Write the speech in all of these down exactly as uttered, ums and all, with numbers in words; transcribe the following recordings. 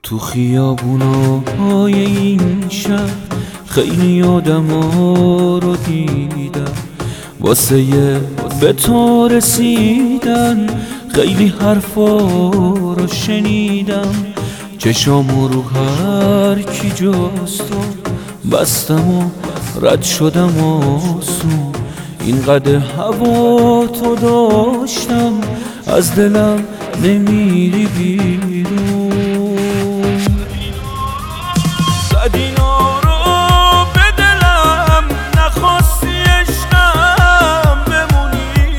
تو خیابونای این شهر خیلی آدما رو دیدم، واسه یه به تو رسیدن خیلی حرفا رو شنیدم. چشامو رو هر کی جاستو بستم و رد شدم آسون. اینقدر هوا تو داشتم از دلم نمیری بیرون. زدینا رو به دلم نخواستی عشقم بمونی،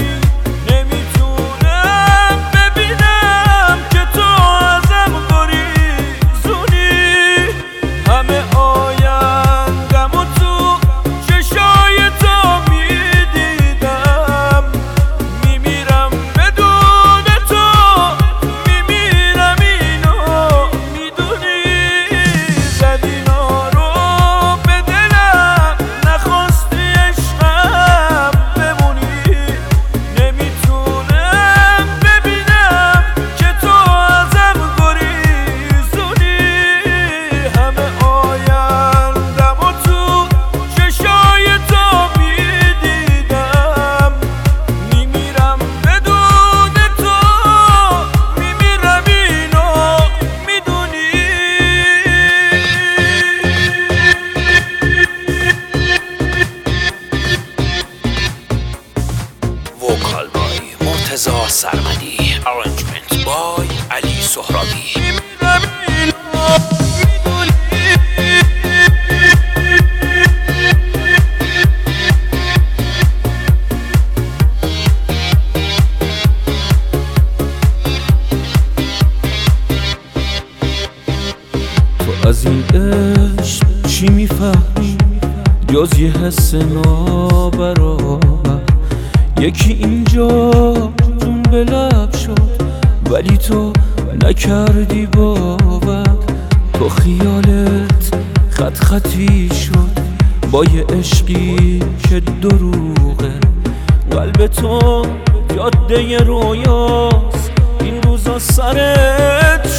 نمیتونم ببینم که تو ازم گریزونی. همه آیندم و تو چشای تو میدیدم، میمیرم بدون تو، میمیرم اینو میدونی. زدینا رو به دلم نخواستی عشقم بمونی، نمیتونم ببینم که تو ازم گریزونی. همه آیندم و تو چشای تو میدیدم، میمیرم بدون تو، میمیرم اینو میدونی. وکال بای مرتضی سرمدی، ارنجمنت بای علی سهرابی. تو از این عشق چی میفهمی جز یه حس نابرابر؟ یکی اینجا جون به لب شد ولی تو نکردی باور. تو خیالت خط خطی شد با یه عشقی که دروغه. قلب تو جاده رویاست، این روزا سرت